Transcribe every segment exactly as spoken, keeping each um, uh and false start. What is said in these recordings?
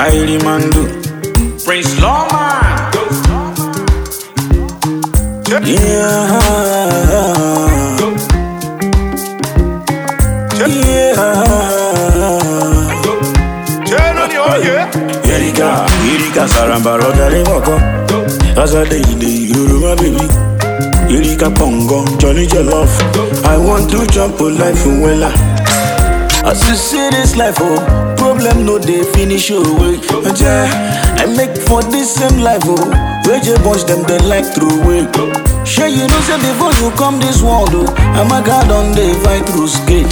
Kylie Mandu, Prince Lawman. Yeah. Yeah. Erika, Erika Saramba Rodari Wako. As I day in the Yoruba baby. Erika Pongo, Johnny Jollof. I want to jump a life in Wella. As you see this life, oh, problem no they finish your way. I make for this same life, oh, where you bunch them they like through way. Sure you know say before you come this world, oh, I'm a god on the fight through skate.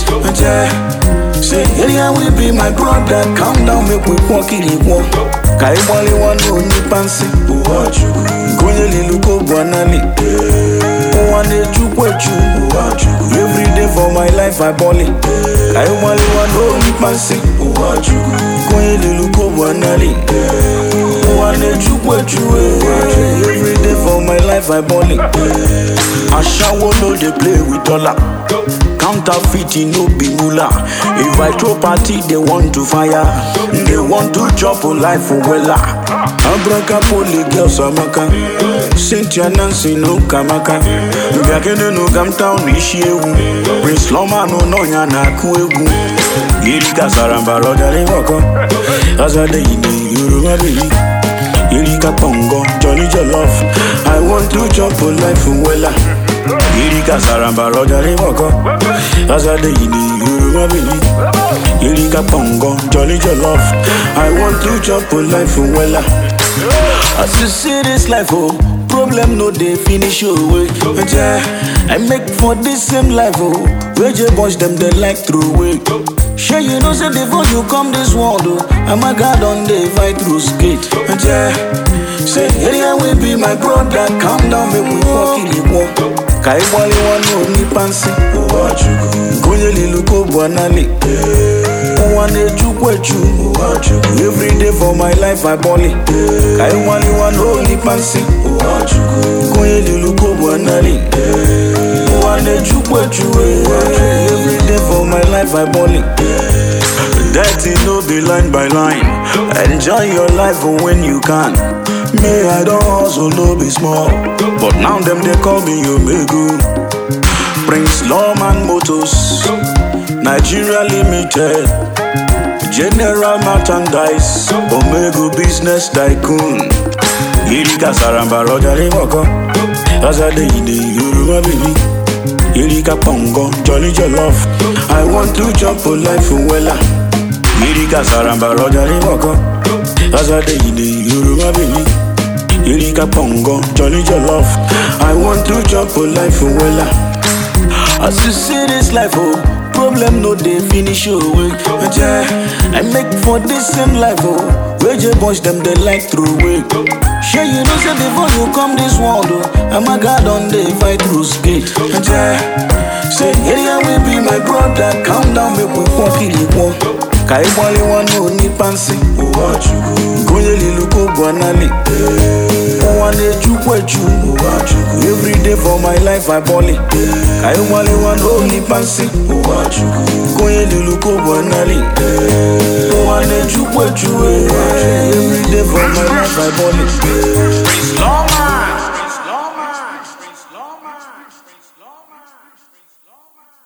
Say area will be my brother, calm down make we walk in the walk. Kai wali wano ni pansi, uwachu. Gonye liluko buanali, uwane chukwechu, uwachu. Every day for my life I ball it. Kai wali wano ni pansi, uwachu. Gonye liluko buanali, uwane chukwechu, uwachu. Every day for my life I ball it. I shower no they play with dollar. Counterfeiting no be moolah. If I throw party, they want to fire. They want to chop a life for wella. Abraka poli girls amaka. Cynthia Nancy no kamaka. Biakene no gam town ishiegu. Prince Lawman no no nyana kuegu. Erika Saramba Rodari Wako. As I day in the Yoruba baby. Erika Pongo, Johnny Jollof. I want to chop a life for wella. Erika Saramba Rodari Wako. As I day in the Yoruba baby. Erika Pongo, Johnny Jollof. I want to jump a life for Wella. As you see this life, oh, problem no they finish your way. I make for this same life, oh, where you bunch them they like through way. Sure you know say before you come this world, oh, I'm a god on the fight through skate. Say area will be my brother, calm down make we walk in the walk. Kai wali wano ni pansi, uwachu. Gonye liluko buanali, uwane chukwechu, uwachu. Every day for my life I ball it. Kai wali wano ni pansi, uwachu. Gonye liluko buanali, uwane chukwechu, uwachu. Every day for my life I ball it. Dirty no be line by line. Enjoy your life when you can. Me, I don't hustle, no be small. But now them they call me Omegu. Prince Lawman Motors, Nigeria Limited, General Merchandise, Omegu Business Tycoon. Erika Saramba Rodari Wako. As I day in the Yoruba baby. Erika Pongo, Johnny Jollof. I want to jump a life for Wella. Erika Saramba Rodari Wako. As I day in the Yoruba baby. Erika Pongo, Johnny Jollof. I want to jump a life for Wella. As you see this life, oh, problem no they finish your way. I make for this same life, oh, where you bunch them they like through way. Sure you know say before you come this world, oh, I'm a god on the fight through skate. Say area will be my brother, calm down make we walk in the walk. Kai wali wano ni pansi, uwachu. Gonye liluko buanali, uwane chukwechu, uwachu. Every day for my life I ball it. Kai wali wano ni pansi, uwachu. Gonye liluko buanali, uwane chukwechu, uwachu. Every day for my life I ball it.